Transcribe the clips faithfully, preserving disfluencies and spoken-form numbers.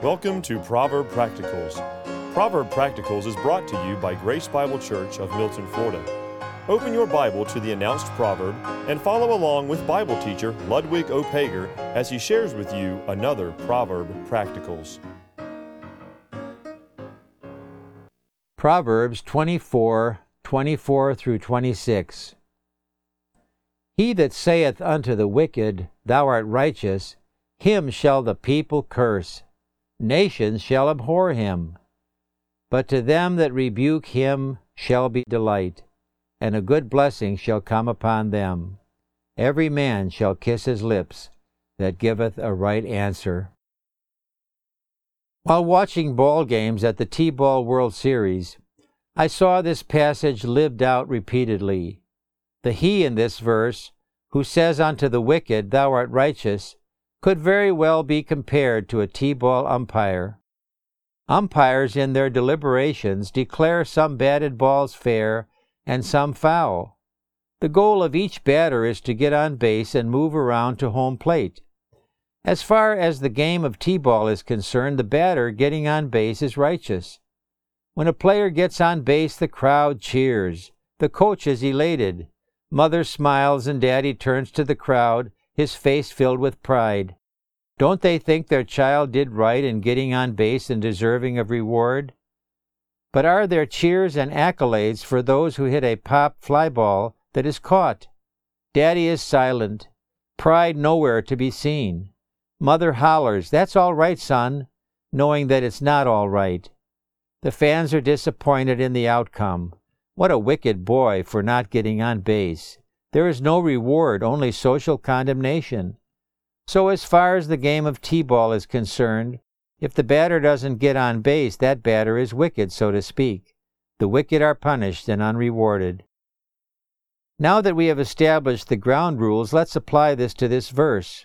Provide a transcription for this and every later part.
Welcome to Proverb Practicals. Proverb Practicals is brought to you by Grace Bible Church of Milton, Florida. Open your Bible to the announced proverb and follow along with Bible teacher Ludwig O. Pager as he shares with you another Proverb Practicals. Proverbs twenty-four, twenty-four through twenty-six. He that saith unto the wicked, Thou art righteous, him shall the people curse. Nations shall abhor him. But to them that rebuke him shall be delight, and a good blessing shall come upon them. Every man shall kiss his lips that giveth a right answer. While watching ball games at the T-Ball World Series, I saw this passage lived out repeatedly. The he in this verse, who says unto the wicked, Thou art righteous, could very well be compared to a T-ball umpire. Umpires in their deliberations declare some batted balls fair and some foul. The goal of each batter is to get on base and move around to home plate. As far as the game of T-ball is concerned, the batter getting on base is righteous. When a player gets on base, the crowd cheers. The coach is elated. Mother smiles and daddy turns to the crowd, his face filled with pride. Don't they think their child did right in getting on base and deserving of reward? But are there cheers and accolades for those who hit a pop fly ball that is caught? Daddy is silent, pride nowhere to be seen. Mother hollers, That's all right, son, knowing that it's not all right. The fans are disappointed in the outcome. What a wicked boy for not getting on base. There is no reward, only social condemnation. So as far as the game of T-ball is concerned, if the batter doesn't get on base, that batter is wicked, so to speak. The wicked are punished and unrewarded. Now that we have established the ground rules, let's apply this to this verse.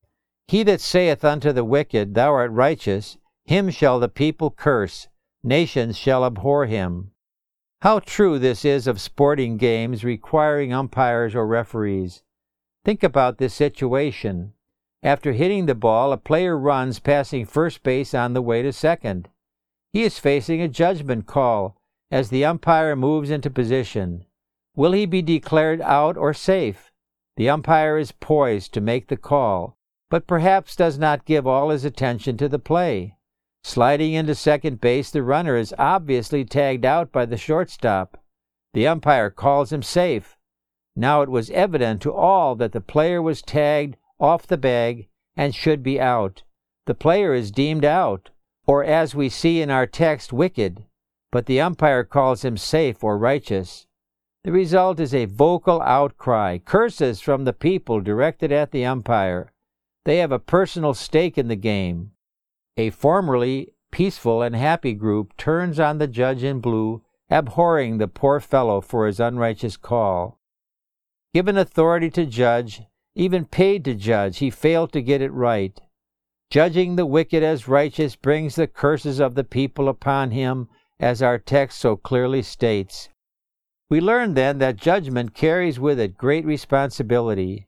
He that saith unto the wicked, Thou art righteous, him shall the people curse. Nations shall abhor him. How true this is of sporting games requiring umpires or referees. Think about this situation. After hitting the ball, a player runs passing first base on the way to second. He is facing a judgment call as the umpire moves into position. Will he be declared out or safe? The umpire is poised to make the call, but perhaps does not give all his attention to the play. Sliding into second base, the runner is obviously tagged out by the shortstop. The umpire calls him safe. Now it was evident to all that the player was tagged off the bag and should be out. The player is deemed out, or as we see in our text, wicked, but the umpire calls him safe or righteous. The result is a vocal outcry, curses from the people directed at the umpire. They have a personal stake in the game. A formerly peaceful and happy group turns on the judge in blue, abhorring the poor fellow for his unrighteous call. Given authority to judge, even paid to judge, he failed to get it right. Judging the wicked as righteous brings the curses of the people upon him, as our text so clearly states. We learn then that judgment carries with it great responsibility.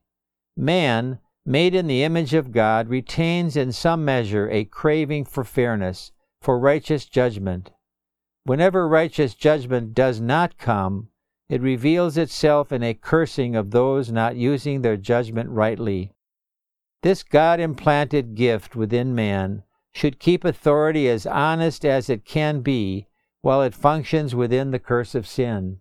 Man, made in the image of God, retains in some measure a craving for fairness, for righteous judgment. Whenever righteous judgment does not come, it reveals itself in a cursing of those not using their judgment rightly. This God-implanted gift within man should keep authority as honest as it can be while it functions within the curse of sin.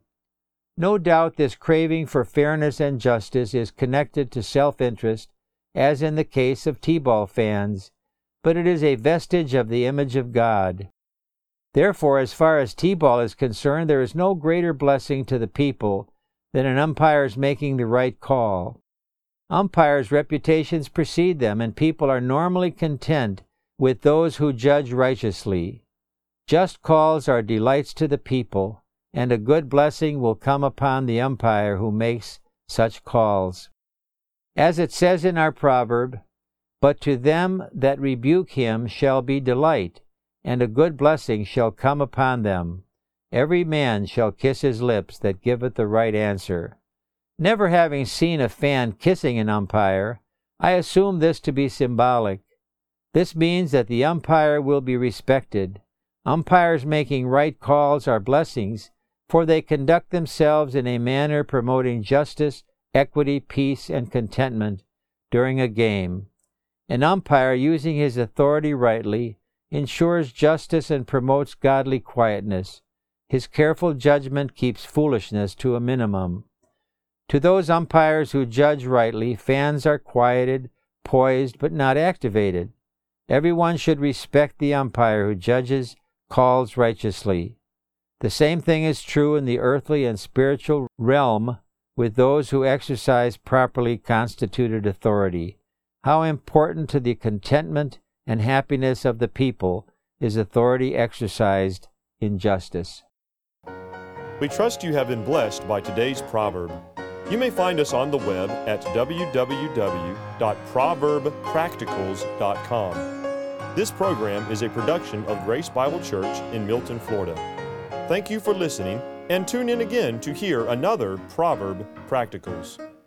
No doubt this craving for fairness and justice is connected to self-interest, as in the case of T-ball fans, but it is a vestige of the image of God. Therefore, as far as T-ball is concerned, there is no greater blessing to the people than an umpire's making the right call. Umpires' reputations precede them, and people are normally content with those who judge righteously. Just calls are delights to the people, and a good blessing will come upon the umpire who makes such calls. As it says in our proverb, But to them that rebuke him shall be delight, and a good blessing shall come upon them. Every man shall kiss his lips that giveth the right answer. Never having seen a fan kissing an umpire, I assume this to be symbolic. This means that the umpire will be respected. Umpires making right calls are blessings, for they conduct themselves in a manner promoting justice, equity, peace, and contentment during a game. An umpire using his authority rightly ensures justice and promotes godly quietness. His careful judgment keeps foolishness to a minimum. To those umpires who judge rightly, fans are quieted, poised, but not activated. Everyone should respect the umpire who judges, calls righteously. The same thing is true in the earthly and spiritual realm with those who exercise properly constituted authority. How important to the contentment and happiness of the people is authority exercised in justice. We trust you have been blessed by today's proverb. You may find us on the web at w w w dot proverb practicals dot com. This program is a production of Grace Bible Church in Milton, Florida. Thank you for listening, and tune in again to hear another Proverb Practicals.